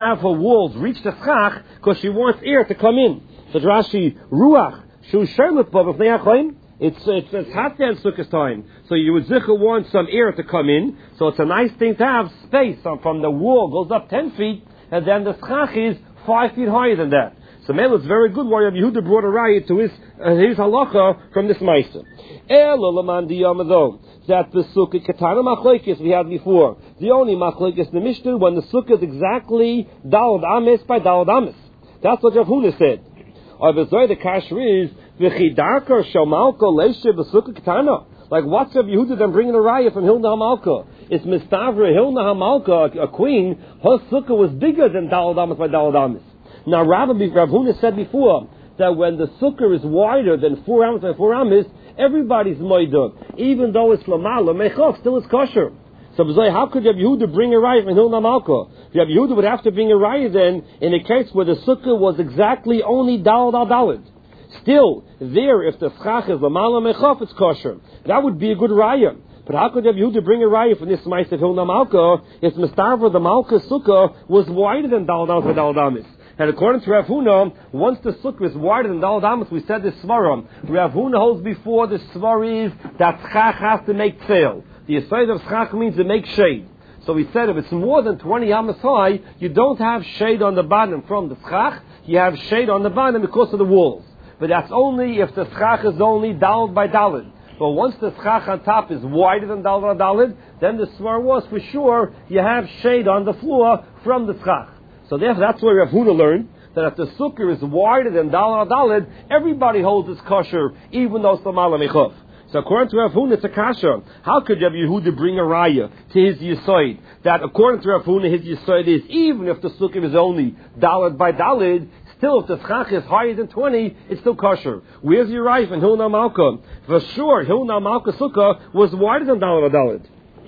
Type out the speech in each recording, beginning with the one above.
have her walls reach the schach because she wants air to come in. So Rashi, ruach, shu sherlit b'v b'fnei hachayim. It's hot there in Sukkot time, so you would zicha want some air to come in. So it's a nice thing to have space from the wall goes up 10 feet, and then the schach is 5 feet higher than that. So Mela, it's very good why Rabbi Yehuda brought a raya to his halacha from this ma'aser. That the sukkah katana machlekes we had before. The only machlekes in the Mishnah when the sukkah is exactly dalad amis by dalad amis. That's what Rav Huna said. The kasher is v'chidarka shomalko leishe b'sukkah katana. Like what's Rabbi Yehuda then bringing a raya from Hilna Hamalka? It's mistavra Hilna Hamalka, a queen. Her sukkah was bigger than dalad amis by dalad amis. Now, Rav Huna said before that when the sukkah is wider than 4 amis by 4 amis, everybody's moidah. Even though it's lamala, mechov, still is kosher. So, how could Rabbi Yehuda bring a raya from Hilna Malka? Rabbi Yehuda would have to bring a raya then in a case where the sukkah was exactly only dalad al dalad. Still, there, if the schach is lamala mechov, it's kosher. That would be a good raya. But how could Rabbi Yehuda bring a raya from this ma'ase of Hilna Malka if Mistarva, the Malka sukkah, was wider than dalad amis by dalad amis? And according to Rav Huna, once the sukkah is wider than dalad amis, we said this svaram. Rav Huna holds before the svar is that schach has to make tzeil. The aside of schach means to make shade. So we said if it's more than 20 amas high, you don't have shade on the bottom from the schach, you have shade on the bottom because of the walls. But that's only if the schach is only dalad by dalad. But once the schach on top is wider than dalad by dalad, then the svar was for sure you have shade on the floor from the schach. So therefore, that's where Rav Huna learned that if the sukkah is wider than dalad dalad, everybody holds it's kosher, even though it's lamala mechov. So according to Rav Huna, it's a kasha. How could Rabbi Yehuda bring a raya to his yisoid? That according to Rav Huna, his yisoid is even if the sukkah is only dalad by dalad, still if the schach is higher than 20, it's still kosher. Where's your raya in Hilna Malka? For sure, Hilna Malka sukkah was wider than dalad dalad.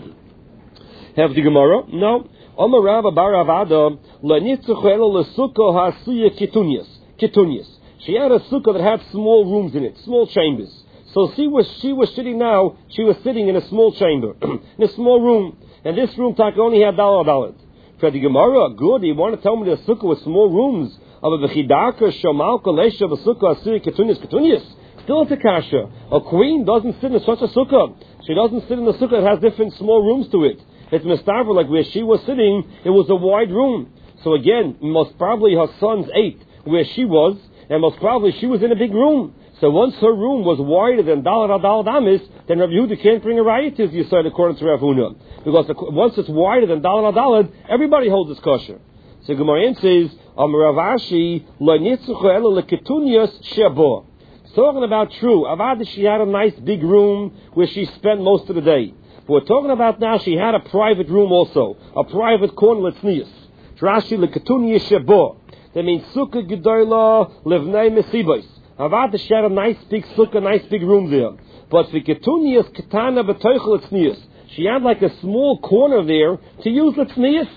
Have the Gemara? No. Omar Rava bar Avada lenitzchelo lesukkah hasuya kitunyas. She had a sukkah that had small rooms in it, small chambers. So she was sitting now. She was sitting in a small chamber, in a small room, and this room only had dalad. For the Gemara, good. You want to tell me the sukkah with small rooms of a v'chidarka shomalka leisha b'sukkah hasuya kitunyas? Still it's a kasha. A queen doesn't sit in such a sukkah. She doesn't sit in a sukkah that has different small rooms to it. It's mistaver, like where she was sitting, it was a wide room. So again, most probably her sons ate where she was, and most probably she was in a big room. So once her room was wider than dalad amis, then Rabbi Yehuda can't bring a raya to you said according to Rav Huna. Because once it's wider than dalad, everybody holds its kosher. So Gemara says, Rav Ashi, lo nitzucho ela leketunias shebo. It's talking about true. Avada, she had a nice big room where she spent most of the day. But we're talking about now, she had a private room also, a private corner letznius. Rashi leketunias shebo. That means sukkah gedola levnei mesibos. Avada, she had a nice big sukkah, nice big room there. But for ketunias ketana betoichel letznius. She had like a small corner there to use letznius.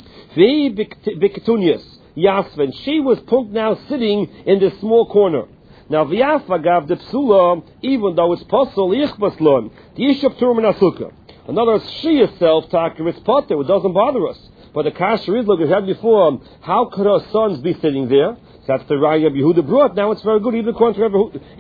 Vi biketunias yasven. She was now sitting in this small corner. Now v'yafa gav the psula, even though it's possible yichbaslon the ishab turman asukah. In other words, she herself taka it's potter. It doesn't bother us. But the kasher is, like we had before, how could her sons be sitting there? So that's the raya Yehuda brought. Now it's very good, even according to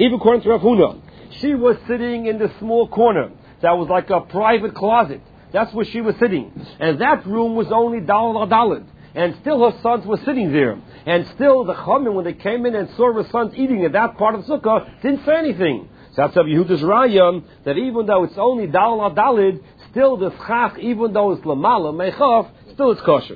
Rav Huna. She was sitting in the small corner. That was like a private closet. That's where she was sitting. And that room was only dalad. And still her sons were sitting there. And still the Chachamim, when they came in and saw her sons eating at that part of the sukkah, didn't say anything. So that's Yehuda's raya, that even though it's only dalad, still the schach, even though it's lamala, mechav, still it's kosher.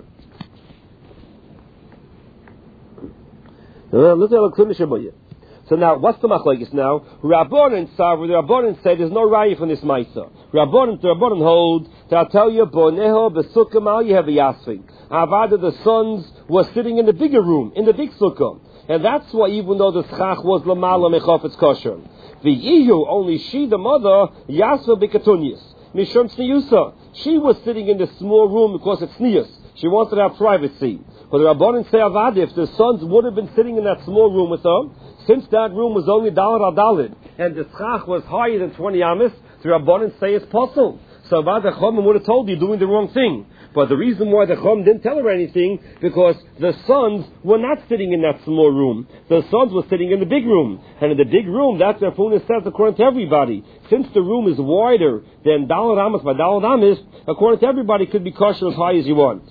So now, what's the machlokes now? Rabbanan Savra, the Rabbanan say there's no raya from this ma'isa. The Rabbanan hold that I'll tell you, Boneho besukkah mal yehav yasvin. Avada, the sons were sitting in the bigger room, in the big sukkah. And that's why even though the schach was lamala mechav, it's kosher. The Ihu, only she, the mother, yasva bikatunyas. Mishum tzniusa. She was sitting in the small room because it's snius. She wanted to have privacy. But the Rabbanan say Avada, if the sons would have been sitting in that small room with her, since that room was only dalad, and the schach was higher than 20 amis, the Rabbanan say it's possible. So Avada Chachamim would have told you doing the wrong thing. But the reason why the Chum didn't tell her anything, because the sons were not sitting in that small room. The sons were sitting in the big room. And in the big room, that's what Funis says according to everybody. Since the room is wider than Daled Amos by Daled Amos, according to everybody, it could be kosher as high as you want.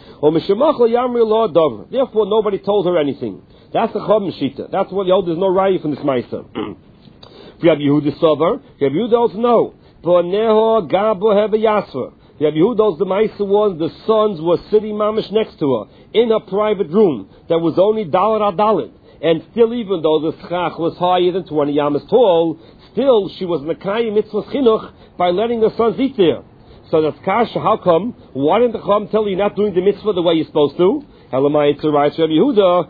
Therefore, nobody told her anything. That's the Chum Shita. That's what there's no raya from this Maisa. Rabbi Yehuda Sover, Rabbi Yehuda also no. Boneho Gabo Hebe Yasfer. Rabbi Yehuda's the Maisa was the sons were sitting mamish next to her in a private room that was only Dalet Adalit, and still, even though the schach was higher than 20 yamas tall, still she was Mekayim mitzvah chinuch by letting the sons eat there. So that's kasha. How come? Why didn't the Chum tell you you're not doing the mitzvah the way you're supposed to? Elamai to write Rabbi Yehuda.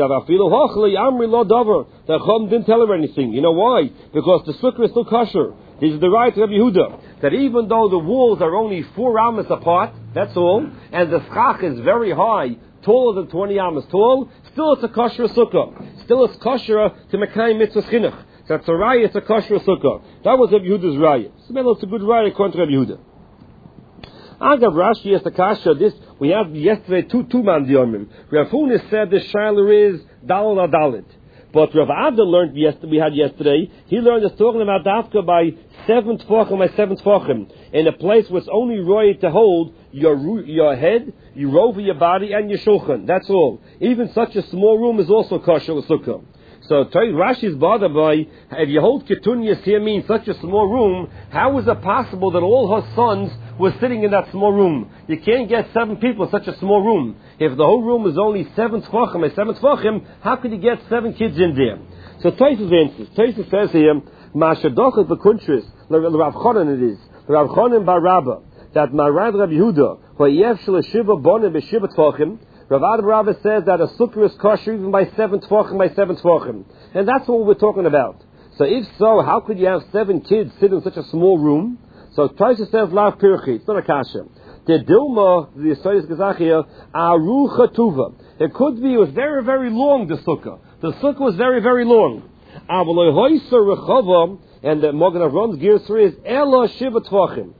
The Chum didn't tell her anything. You know why? Because the sukkah is still kosher. This is the right of Rabbi Yehuda, that even though the walls are only 4 amas apart, that's all, and the schach is very high, taller than 20 amas tall, still it's a kosher sukkah. Still it's kosher to Mekayim mitzvah chinuch. So that's a raya, it's a kosher sukkah. That was Rabbi Yehuda's raya. So it's a good raya according to Rabbi Yehuda. Agav Rashi has the kasha. This we had yesterday two man diyomim. Rav Funis said the shiler is Daled Adalit. But Rav Ada learned we had yesterday. He learned it's talking about dafka by 7 tefachim by 7 tefachim in a place where it's only roy to hold your head, your over your body, and your shulchan. That's all. Even such a small room is also kosher sukkah. So Rashi is bothered by, if you hold Ketunyas here means such a small room, how is it possible that all her sons were sitting in that small room? You can't get 7 people in such a small room. If the whole room is only 7 tefachim by 7 tefachim, how could you get 7 kids in there? So Tosfos answers. Tosfos says here, Mashadochet v'kuntris, Rav Chonan it is, Rav Chonan bar Rabba, that Marad Rabbi Yehuda, v'yev shel shiva bonim b'shiva tefachim, Rav Ada Rabba says that a sukkah is kosher even by 7 tefachim by 7 tefachim. And that's what we're talking about. So if so, how could you have 7 kids sit in such a small room? So Tosfos says, Lav Pirchi, it's not a kasha. The Dilma, the Yisraelis Gezachia, Arucha Tuva. It could be, it was very, very long, the sukkah. The sukkah was very, very long. And the Mogen Avram's Girsur is, Ela Shiva Tvachim.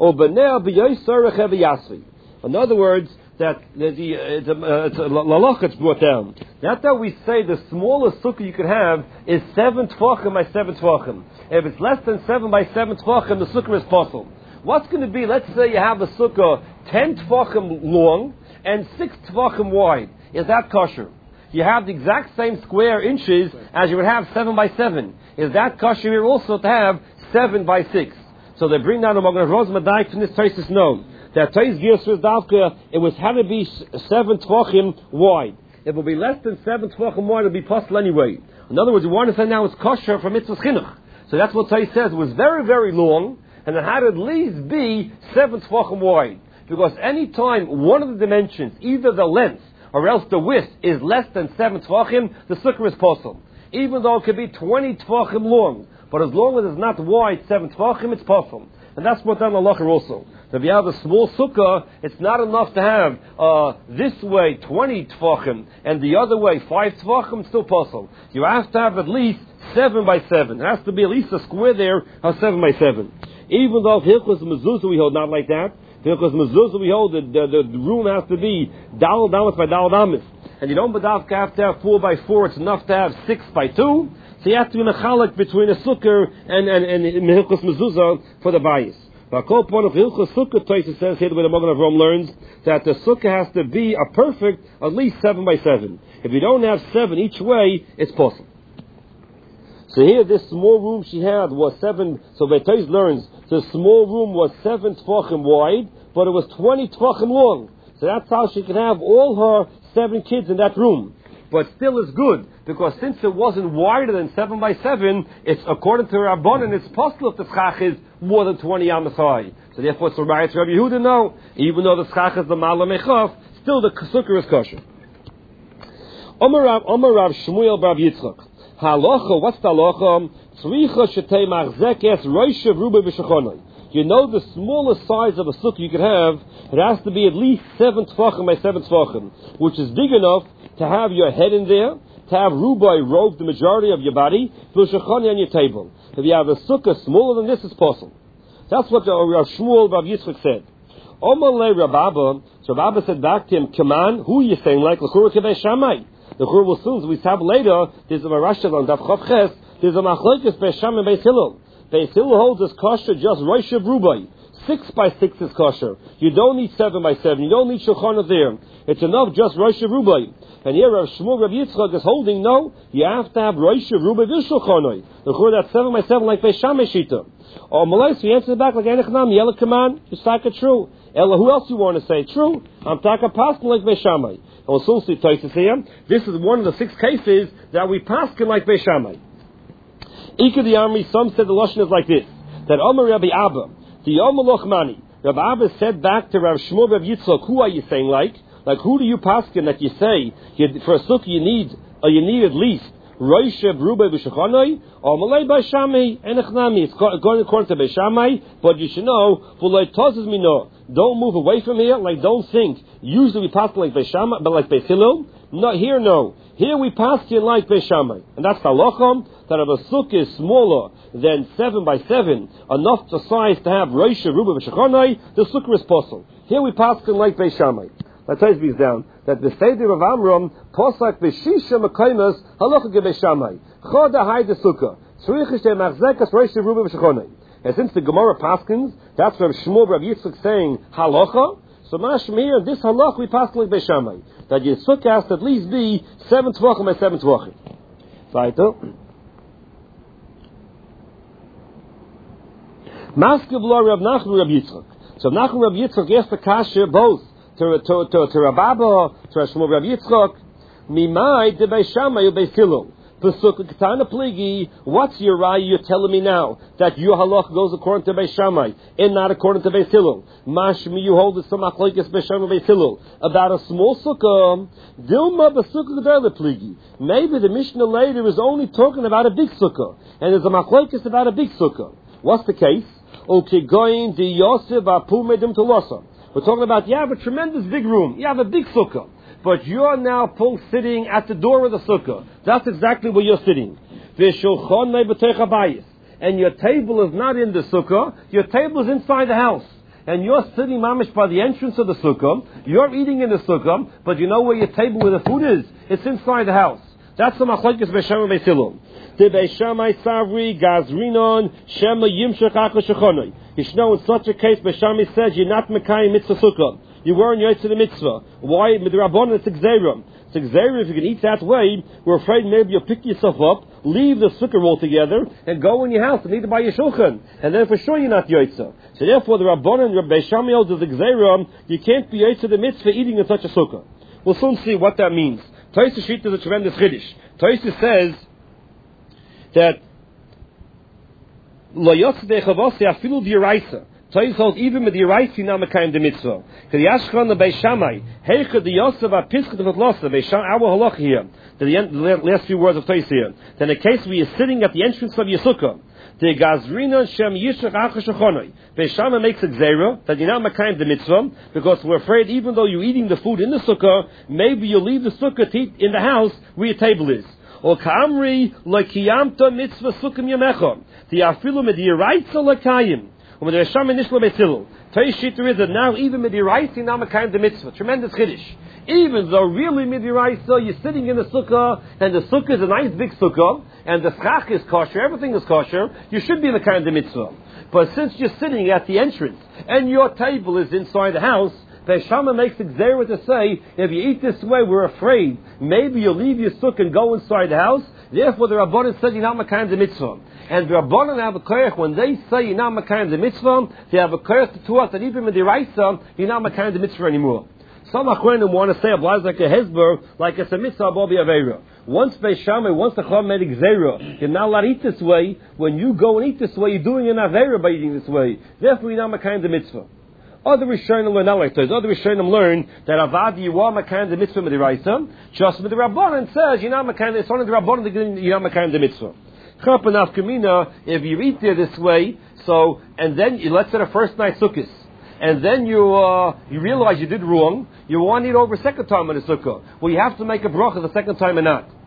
In other words, that it's a lalach it's brought down. Not that we say the smallest sukkah you could have is 7 tefachim by 7 tefachim. If it's less than 7 by 7 tefachim, the sukkah is possible. What's going to be, let's say you have a sukkah 10 tefachim long and 6 tefachim wide. Is that kosher? You have the exact same square inches as you would have 7 by 7. Is that kosher here also to have 7 by 6? So they bring down a Mogen Avram's Madaik from this Tosfos known. That Tosfos Girsur Davka, it was had to be 7 tefachim wide. If it will be less than 7 tefachim wide, it will be possible anyway. In other words, you want to say now it's kosher for mitzvah chinuch. So that's what Tosfos says. It was very, very long, and it had to at least be 7 tefachim wide. Because any time one of the dimensions, either the length or else the width, is less than 7 tefachim, the sukkah is possible. Even though it could be 20 tefachim long. But as long as it's not wide 7 tefachim, it's possible. And that's what done the halacha also. So if you have a small sukkah, it's not enough to have this way 20 tefachim and the other way 5 tefachim, it's still possible. You have to have at least 7 by 7. It has to be at least a square there of 7 by 7. Even though if Hilchos Mezuzah we hold not like that, Hilchos Mezuzah we hold the room has to be Daled Amos by Daled Amos. And you don't have to have 4 by 4, it's enough to have 6 by 2. So you have to be mechalek between a sukkah and Hilchos Mezuzah for the bias. But the point of Hilchos Sukkah, Tosfos says here the way the Mogen Avram learns that the sukkah has to be a perfect at least 7 by 7. If you don't have 7 each way, it's possible. So here this small room she had was 7. So Tosfos learns the small room was 7 tefachim wide, but it was 20 tefachim long. So that's how she could have all her 7 kids in that room. But still is good, because since it wasn't wider than 7 by 7, it's according to Rabbanan, it's possible if the schach is more than 20 amas high. So therefore it's a right to Rabbi Yehuda, no. Even though the schach is the mala mechaf, still the sukkah is kosher. Omer Rav Shmuel Bar Yitzchak. Halacha, what's the halacha? Tzricha shetei machzekes roishev ruba b'shechonai. You know the smallest size of a sukkah you could have, it has to be at least 7 tefachim by 7 tefachim, which is big enough to have your head in there, to have rubai robe the majority of your body, v'shechonai on your table. If you have a sukkah smaller than this, it's possible. That's what Rav Shmuel Rav Yitzchak said. Omalei Rababa, so Rababa said back to him, Kaman, who are you saying like? L'chura kebei Shammai. The Chur will soon, as we have later, there's a Marashal on Daf Chav Ches, there's a Machlokes Beis Shammai and Beis Hillel. Beis Hillel holds as kosher just Rosh Rubai. 6 by 6 is kosher. You don't need 7 by 7. You don't need Shulchan there. It's enough just Rosh Rubai. And here Rav Shmuel Rav Yitzchak is holding, no, you have to have Rosh Rubai V'Shulchanoi. The Chur that's 7 by 7 like Beis Shammai Shita. Or Malay, so he answers back like Enechnam, Yela Kaman, just like it true. Ella, who else you want to say? True. I'm taka paskin like Beis Shammai. And we'll soon see Tosfos here. This is one of the 6 cases that we paskin like Beis Shammai. Ika the Amri, some said the Lashon is like this, that Omer Rabbi Abba, the Omer Lochmani, Rabbi Abba said back to Rav Shmuel Rav Yitzchak, who are you saying like? Like who do you paskin that you say, for a sukkah you need at least Rosh Rubai B'Shechanoi, or Malay Beis Shammai, Enechnami. It's going according to Beis Shammai, but you should know, V'loi Tozes Mino, don't move away from here, like don't think. Usually we pass like Beis Shammai, but like Beis Hillel. No, here no. Here we pass it like Beis Shammai. And that's the halachah, that if a sukkah is smaller than 7 by 7, enough to size to have Rosh Rubai B'Shechanoi, the sukkah is possible. Here we pass it like Beis Shammai. Let's take these down. That the Seder of Amram, Posak B'Shisha Mekaymas, Halacha Beis Shammai. Choda Hai de Sukkah. Tzrichish de Machzekas Rosh Rubai B'Shechanoi. And since the Gemara Paskins, that's Rav Shmuel Rav Yitzchak saying Halacha, so Mashma here, this Halacha we paskin like Beis Shammai. That your Sukkah has to at least be 7 Tvachim by 7 Tvachim. Weiter. Maskiv Lo Rav Nachman Rav Yitzchak. So Nachman Rav Yitzchak asked the Kasha both. To Rababa, to Shmuel Rav Yitzchak, Mimai de Beis Shammai u Beis Hillel. Pesukah Ketana Pligi, what's your raya you're telling me now? That your halach goes according to Beis Shammai and not according to Beis Hillel. Mashmi, you hold the Samachlokes Beis Shammai Beis Hillel. About a small sukkah, Dilma Pesukah Gedele Pligi. Maybe the Mishnah later is only talking about a big sukkah, and there's a machlokes about a big sukkah. What's the case? Okay, going the Yosef Apu Medim Tolosa. We're talking about, you have a tremendous big room, you have a big sukkah, but you're now sitting at the door of the sukkah. That's exactly where you're sitting. And your table is not in the sukkah, your table is inside the house. And you're sitting mamish by the entrance of the sukkah, you're eating in the sukkah, but you know where your table where the food is? It's inside the house. That's the machlokes Beis Shammai Beis Hillel. The Beis Shammai Savri Gazrinon Shema Yimshach Achash Shechonoi. You should know in such a case, Beis Shammai says you're not Mekayim Mitzvah Sukkah. You weren't Yotze the Mitzvah. Why? Midrabanan it's Xerim. It's Xerim, if you can eat that way, we're afraid maybe you'll pick yourself up, leave the sukkah altogether, and go in your house and eat it by your shulchan. And then for sure you're not Yotze. So therefore the Rabbanan, Beis Shammai holds as Xerim, you can't be Yotze the Mitzvah eating in such a sukkah. We'll soon see what that means. Tosfos Shita is a tremendous chiddush. Tosfos says that Lo Yotze Dechavose Afilu D'Yoraisa. Tosfos holds even with the Yoraisa you're not Mekayim the Mitzvah. Because Yashchon the Beis Shammai Heicha the Yosef Apischat of Atlosa Beis Shammai our halacha here. The last few words of Tosfos here. Then a case where you're sitting at the entrance of your sukkah. The Gazrina Shem Yishach Achash Shechonoi. Beis Shammai makes a gzeira that you're not Mekayim the Mitzvah because we're afraid even though you're eating the food in the sukkah, maybe you'll leave the sukkah to eat in the house where your table is. Or Ka'amri Lekiyamta Mitzvah Sukkim Yamecha. The Afilu Mediraitza Lekayim. Or Beis Shammai Nishla Beis Hillel. Tosfos Shita is that now even Mediraitza you're not Mekayim the Mitzvah. Tremendous chiddush. Even though really Midiraisa, you're sitting in the sukkah, and the sukkah is a nice big sukkah, and the schach is kosher, everything is kosher, you should be in the kind of mitzvah. But since you're sitting at the entrance, and your table is inside the house, Beis Shammai makes it zera to say, if you eat this way, we're afraid, maybe you'll leave your sukkah and go inside the house, therefore the Rabbanan said you're not Mekayim the mitzvah. And the Rabbanan have a koyach, when they say you're not Mekayim the mitzvah, they have a koyach to us that even Midiraisa, you're not Mekayim the mitzvah anymore. Some Achronim want to say applies like a hezber, like it's a mitzvah abobi aveira. Once Beis Shammai, once the Chacham made gzeira, you're not allowed to eat this way. When you go and eat this way, you're doing an aveira by eating this way. Therefore, you're not Mekayim the mitzvah. Other Rishonim learn not like this. Other Rishonim learn that avad you are Mekayim the mitzvah midiraisa. Just with the Rabbanan says you're not Mekayim. It's only the Rabbanan that you're not Mekayim the mitzvah. Chapanaf Kamina, if you eat there this way, so and then let's say the first night sukkahs. And then you realize you did wrong, you want to eat over a second time in the sukkah. Well, you have to make a bracha the second time or not.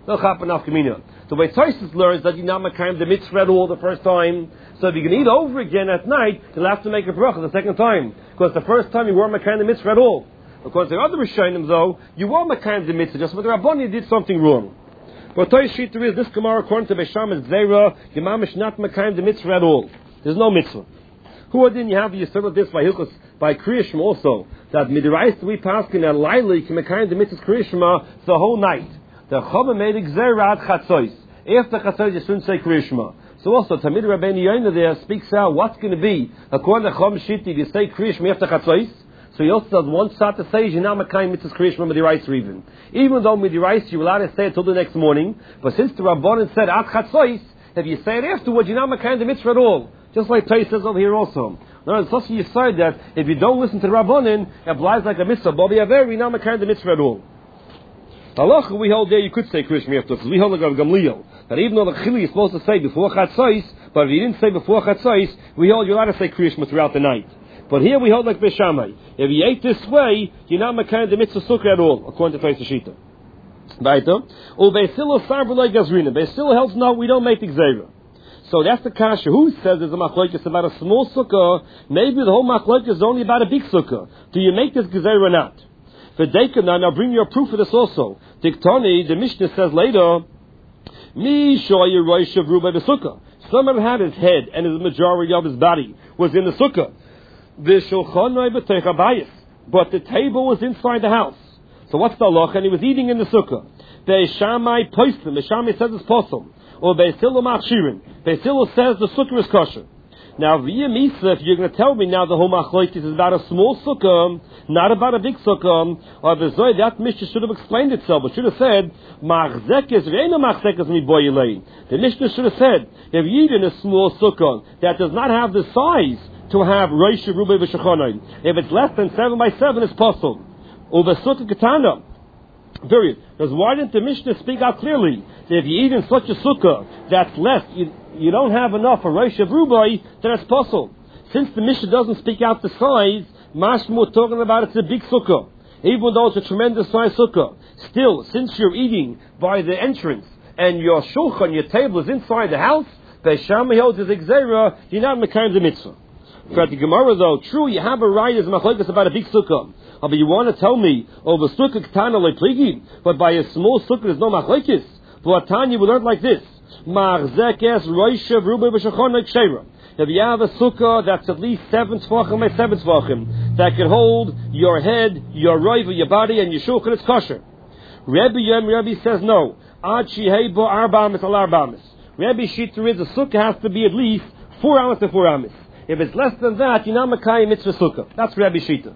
No chapa nafkamina. The way Tosfos learns that you're not makayim the mitzvah at all the first time. So if you can eat over again at night, you'll have to make a bracha the second time. Because the first time you weren't makayim the mitzvah at all. According to the other Rishonim though, you were makayim the mitzvah, just with the Rabban you did something wrong. But Tosfos Shita is, this Gemara according to Beisham is Zera, Yemamish not makayim the mitzvah at all. There's no mitzvah. Who didn't you have the Yisrael of this by Hilchos, by Kriyishma also, that Midirais we pass in a Laila, you can makayim the mitzvah Kriyishma the whole night. The Chama made Gzera Chatzois. After Chatzois you shouldn't say Kriyishma. So also, Tamid Rabbeinu Yoina there speaks out what's going to be, according to Chom Shiti, if you say Kriyishma after Chatzois, so he also does one shot to say, Jinam Makayim Mitzvah Kriyishma Midirais even. Even though Midirais you're allowed to say it till the next morning, but since the Rabbanan said At Chatzois, if you say it afterwards, Jinam Makayim the mitzvah at all. Just like Tais says over here also. No, it's also you said that if you don't listen to the Rabbanan, it applies like a mitzvah, but Jinam Makayim the mitzvah at all. Halacha, we hold there you could say Kriyishma after, because we hold like a Gamliel. That even though the Chili is supposed to say before Chatzos, but if you didn't say before Chatzos, we hold you're allowed to say Kriyishma throughout the night. But here we hold like Beishamai. If you ate this way, you're not makayim the mitzvah sukkah at all, according to Tosfos Shita. Weiter. Beisilo sarvulay gazrina. Beisilo helps no, we don't make the gzera. So that's the kasha. Who says there's a machlokes about a small sukkah? Maybe the whole machlokes is only about a big sukkah. Do you make this gzera or not? For Deikana, now bring your proof for this also. Diktoni, the Mishnah says later, Mi shoyer roishav ruba the sukkah. Someone had his head and his majority of his body was in the sukkah. The shulchanoi b'teich habayis, but the table was inside the house. So what's the halacha? And he was eating in the sukkah. Beishamai poislim. Beishamai says it's posel. Or Beisilo machshirin. Beisilo says the sukkah is kosher. Now, via Misa, if you're going to tell me now the whole machlokes is about a small sukkah, not about a big sukkah, or Bezoy, that Mishnah should have explained itself. It should have said, Machzekes reina machzekes mi boyelei. The Mishnah should have said, if you eat in a small sukkah that does not have the size to have Rosh Rubai v'Shechonai, if it's less than 7 by 7, it's possible. Or Sukkah Katana. Period. Because why didn't the Mishnah speak out clearly that if you eat in such a sukkah that's less, you don't have enough for Rosh Rubai, then it's possible. Since the Mishnah doesn't speak out the size, Mashmu talking about it's a big sukkah. Even though it's a tremendous size sukkah. Still, since you're eating by the entrance and your shulchan, your table is inside the house, Beisham holds is Xera, you're not Mekayim the mitzvah. For the Gemara though, true, you have a right as machlokes about a big sukkah. But you want to tell me, the sukkah katana lepligi, but by a small sukkah there's no machlokes. But Tanya we learned like this: Machzekes roishav rubai b'shachon ksheira. If you have a sukkah that's at least 7 tvachim by 7 tvachim, that can hold your head, your roiva, your body, and your shulchan, it's kosher. Rebbe says no. Ad shehei bo arba amis al arba amis. Rebbe Shita is the sukkah has to be at least 4 amis to 4 amis. If it's less than that, you're not makayim mitzvah sukkah. That's Rebbe Shita.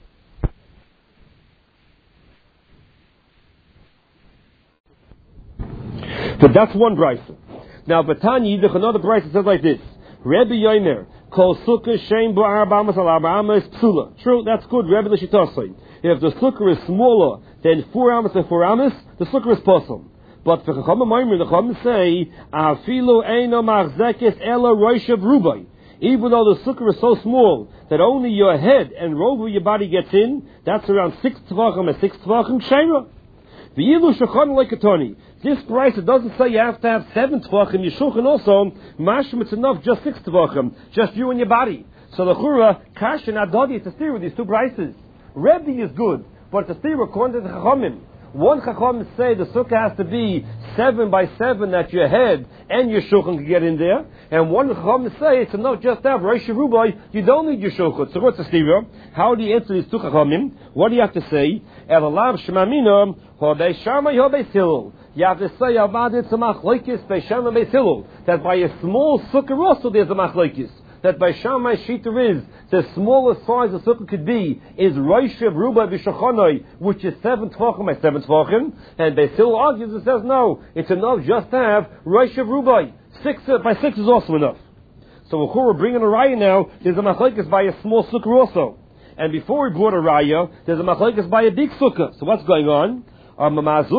But that's one brisa. Now, Batanya Yidich, another brisa says like this: Rebbe Yomer, kol sukkah shem bo arba amas al arba amis psula. True, that's good. Rebbe L'Shitosai. If the sukkah is smaller than 4 amis to 4 amis, the sukkah is possible. But for Chacham Maimer, the Chacham say, afilu eino machzekes ela roishav rubai. Even though the sukkah is so small that only your head and robe of your body gets in, that's around 6 tvachim and 6 tvachim ksheira. The yilu shulchan lekatoni. This price it doesn't say you have to have 7 tvachim. Your shulchan also mashum it's enough just 6 tvachim, just you and your body. So the chura kash and adodi it's a steer with these two prices. Rebbe is good, but it's a steer according to the chachamim. One chacham say the sukkah has to be 7 by 7 that your head and your shulchan can get in there, and one chacham say it's enough just to have Rosh Rubai, you don't need your shulchan. So what's the steer? How do you answer these two chachamim? What do you have to say? Elalav shemamina hodei shama hodei silul. You have to say about it's a machlokes beishama beisilul, that by a small sukkah also there's a machlokes. That by Shammai Shita is the smallest size the sukkah could be is Roishav Ruba B'Shachonoi, which is 7 tvachim by 7 tvachim, and Beisil argues and says no, it's enough just to have Roishav Ruba. 6 by 6 is also enough. So we're bringing a raya now. There's a machlokes by a small sukkah also, and before we brought a raya, there's a machlokes by a big sukkah. So what's going on? I'll bring you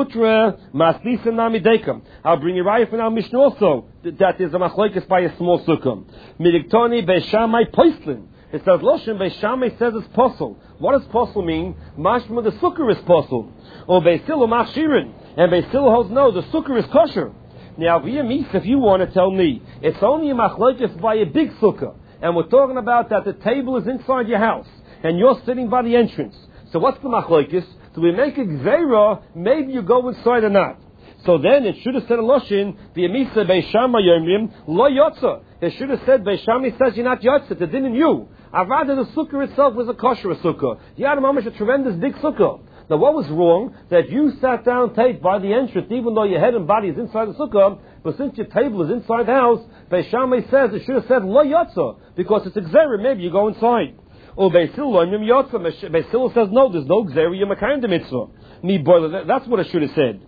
right from our Mishnah also that is a machlokes by a small sukkah. Midiktoni beishamai poislin. It says Loshen beishamai says it's posel. What does posel mean? Mashma the sukkah is posel. Or beisilo machshirin. And Beis Hillel holds no, the sukkah is kosher. Now, if you want to tell me, it's only a machlokes by a big sukkah, and we're talking about that the table is inside your house, and you're sitting by the entrance. So what's the machlokes? Do we make a gzeira, maybe you go inside or not? So then it should have said a loshin, v'yemisa beishama yomrim, lo yotza. It should have said, beishami says you're not yotza, it didn't you. I'd rather the sukkah itself was a kosher sukkah. You had a tremendous big sukkah. Now what was wrong? That you sat down tight by the entrance, even though your head and body is inside the sukkah, but since your table is inside the house, Beishami says it should have said lo yotza, because it's a gzeira, maybe you go inside. Or Beis Hillel says no, there's no gzeira, you're makayim the mitzvah. That's what it should have said.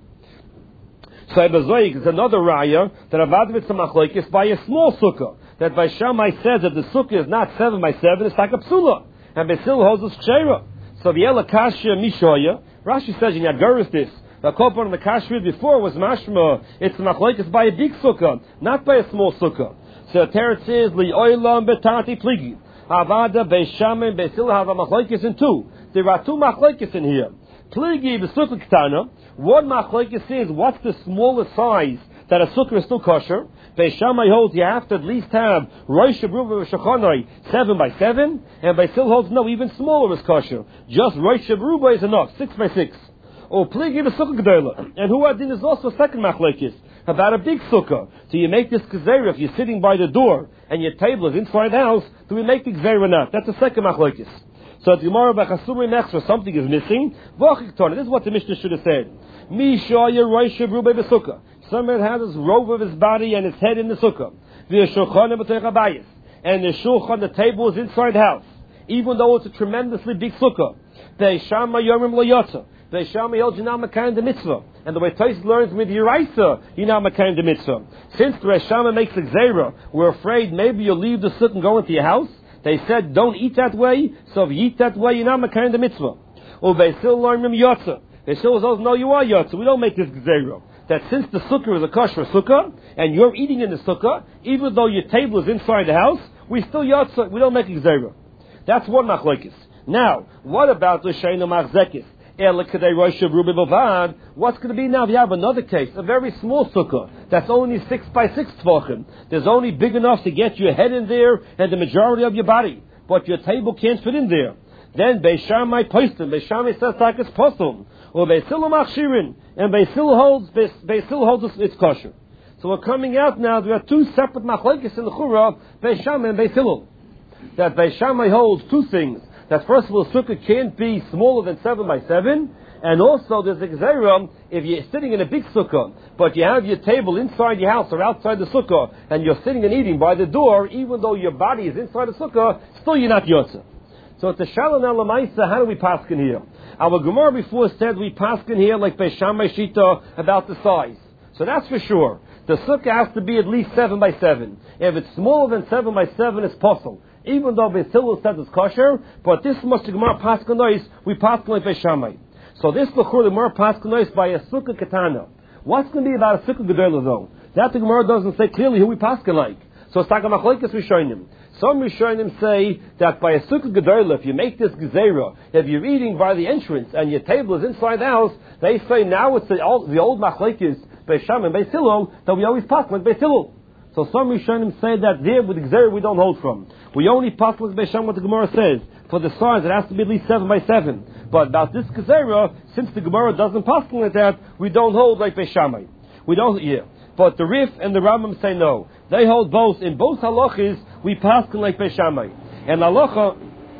So Ebezoik is another raya that Avadvitz Machlokes by a small sukkah. That by Shammai says that the sukkah is not 7 by 7, it's like a psula. And Beis Hillel holds this kshera. So the Elakashya Mishoya, Rashi says in Yadgaris this. The Kopar and the Kashmir before was mashma. It's Machlokes by a big sukkah, not by a small sukkah. So the Teretz is Li'olam Betati Pligi. Avada Beis Shammai and Beis Hillel have a Machlokes in two. There are two Machlokes in here. Pligi b'sukkah ketana. One machlokes is what's the smallest size that a sukkah is still kosher. Beis Shammai holds you have to at least have Rosh Habruba v'Shachanai 7 by 7, and Beis Hillel holds no, even smaller is kosher. Just Rosh Habruba is enough, 6 by 6. Or pligi b'sukkah gedola. And Huadin is also a second machlokes about a big sukkah. So you make this gzeira if you're sitting by the door and your table is inside the house. Do we make the gzeira or not? That's the second machlokes. So the Gemara b'chasumri nechsra, something is missing. This is what the Mishnah should have said. Mi shoyer roish brube b'sukkah. Someone has his robe of his body and his head in the sukkah. V'yeshulchan b'teich habayis. And the shulchan, the table is inside the house, even though it's a tremendously big sukkah. Beishama yomrim lo yotza. Beishama yol jinam makayim the mitzvah. And the way Tais learns with Yeraisa, yinam makayim the mitzvah. Since the Beishama makes a gzeira, we're afraid maybe you'll leave the sukkah and go into your house. They said, don't eat that way, so if you eat that way, you're not makayim the mitzvah. Or Beis Hillel learned from yotza. Beis Hillel says, no, you are yotza. We don't make this gzeira. That since the sukkah is a kosher sukkah, and you're eating in the sukkah, even though your table is inside the house, we still yotza. We don't make a gzeira. That's one machlokes. Now, what about the sheina machzekis? What's going to be now if you have another case, a very small sukkah, that's only 6 by 6 tvachim. There's only big enough to get your head in there and the majority of your body, but your table can't fit in there. Then Beis Shammai postum. Beis Shammai says like it's postum. Or Beis Hillel machshirin. And Beis Hillel holds it's kosher. So we're coming out now, there are two separate machlokes in the Chura, Beis Shammai and Beis Hillel. That Beis Shammai holds two things. That first of all, sukkah can't be smaller than 7 by 7, and also there's a gzeira if you're sitting in a big sukkah, but you have your table inside your house or outside the sukkah, and you're sitting and eating by the door, even though your body is inside the sukkah, still you're not yotza. So it's a shalom alamaisa. How do we paskin here? Our Gemara before said we paskin here like Beis Shammai shita about the size. So that's for sure. The sukkah has to be at least 7 by 7. If it's smaller than 7 by 7, it's possible. Even though Beis Hillel says it's kosher, but this much the Gemara paskanois, we paskan like Beis Shammai. So this l'chur the Gemara paskanois by a sukkah katana. What's going to be about a sukkah gedola though? That the Gemara doesn't say clearly who we paskan like. So it's like a machlokes rishonim. Some rishonim say that by a sukkah gedola, if you make this gezerah, if you're eating by the entrance and your table is inside the house, they say now it's the old machlokes Beis Shammai and Beis Hillel that we always paskan like Beis Hillel. So some Rishonim say that there with the Gzeira we don't hold from. We only pass with Beis Shammai what the Gemara says. For the size it has to be at least 7 by 7. But about this Gzeira, since the Gemara doesn't pass like that, we don't hold like Beis Shammai. We don't, But the Rif and the Rambam say no. They hold both. In both halachas, we pass like Beis Shammai. And halacha,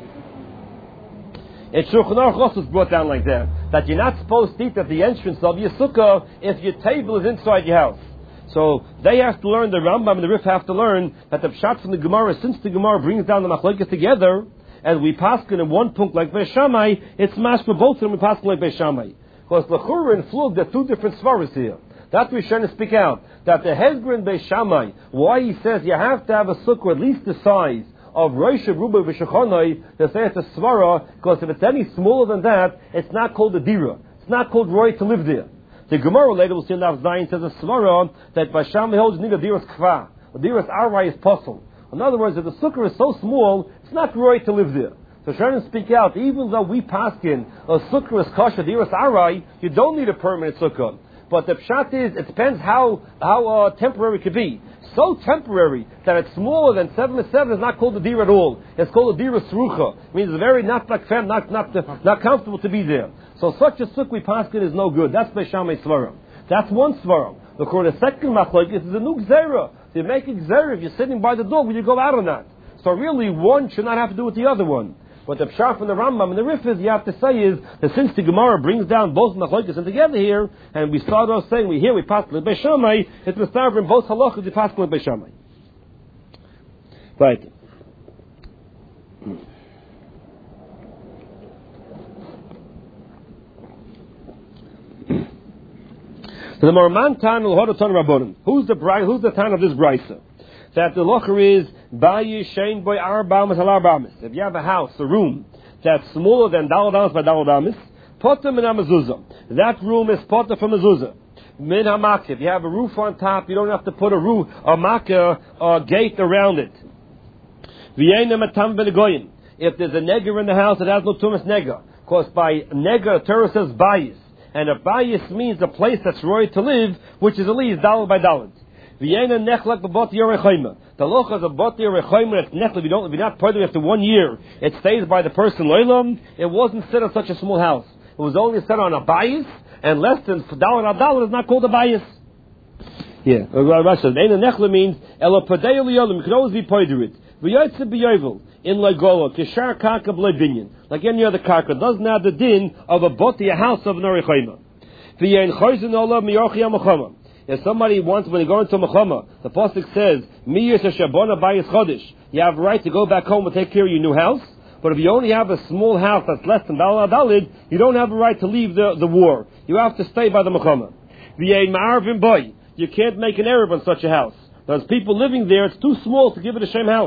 Shulchan Aruch also is brought down like that. That you're not supposed to eat at the entrance of your sukkah if your table is inside your house. So they have to learn, the Rambam and the Rif have to learn that the pshat from the Gemara, since the Gemara brings down the machlokes together, and we paskin in one punkt like Beis Shammai, it's mash for both of them, we paskin like Beis Shammai. Because l'chura and flug, there are two different svaras here. That we're trying to speak out. That the Hezbollah in Beis Shammai, why he says you have to have a sukkah at least the size of Rosh Ruba v'Shachanai, they say it's a svara, because if it's any smaller than that, it's not called a dira. It's not called roy to live there. The Gemara later will see in Nav Zayin says a svara that Beis Shammai holds need a diras kva. A diras arai is possible. In other words, if the sukkah is so small, it's not roy to live there. So trying to speak out, even though we paskin a sukkah is kosher diras arai, you don't need a permanent sukkah. But the pshat is, it depends how temporary it could be. So temporary that it's smaller than 7 by 7 is not called a dir at all. It's called a dir srucha. It means it's very not comfortable to be there. So such a sukkah paskin is no good. That's Beis Shammai svarim. That's one svarim. The second machlokes is a new gzera. So you make a gzera if you're sitting by the door, will you go out or not? So really, one should not have to do with the other one. But the pshat from the Rambam and the Rifis, you have to say is that since the Gemara brings down both machlokes and together here, and we start off saying we pass with Beis Shammai, it's mistav in both halachas we pass with Beis Shammai. Right. So the Marman Tan L'Hodoton Rabbonim. Who's the Tan of this brisa? That the locher is Bayi Shein Boy Arbamis Al Arbamis. If you have a house, a room that's smaller than Daladamis by Daladamis, Potter Min HaMezuzah. That room is Potter from Mezuzah. Min HaMakeh. If you have a roof on top, you don't have to put a roof, a makeh, a gate around it. V'yeina Matam Ben Goyin. If there's a nega in the house, it has no tumas nega. Because by nega, Torah says bayis. And a bayis means a place that's roy to live, which is at least dalad by dalad. V'yeina nechlek b'boti yorechayma. The lochas of boti yorechayma, it's nechlek, if you're not part of it after 1 year, it stays by the person loylam. It wasn't set on such a small house. It was only set on a bayis, and less than dalad dalad is not called a bayis. Yeah, v'yeina nechlek means elo padei liyolim, you can always be part of it. V'yotze b'yovel, in Lagolo, kishar karka b'lei binyan. Like any other karka, doesn't have the din of a boti, a house of an orechayma. V'yein choyzen olah miyochi ha-mechama. If somebody wants, when they go into Mechama, the pasuk says, Miyus ha-shabona bayis chodesh. You have a right to go back home and take care of your new house. But if you only have a small house that's less than dalad, you don't have a right to leave the war. You have to stay by the Mechama. V'yein ma'arvim boy. You can't make an Erev on such a house. There's people living there, it's too small to give it a shem house.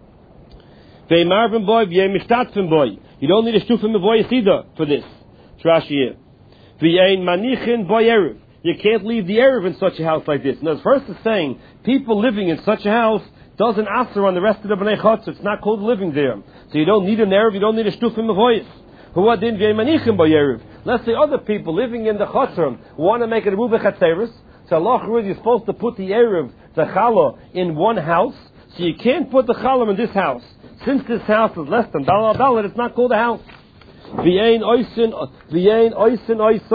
V'yein ma'arvim boy, v'yein mishtatzim boy. You don't need a shtufim mevoyis either for this. Trashi here. V'yein manichin boy Erev. You can't leave the Erev in such a house like this. Now, the first is saying, people living in such a house doesn't answer on the rest of the Bnei Chotz. It's not called living there. So you don't need an Erev, you don't need a shtufim mevoyis. Who adin v'yemanichem b'yerev. Let's say other people living in the Chotzrim want to make it a Rubeh Chatzeres. So Allah you're supposed to put the Erev, the Challah, in one house. So you can't put the Challah in this house. Since this house is less than dalad, it's not called a house. V'yein oisin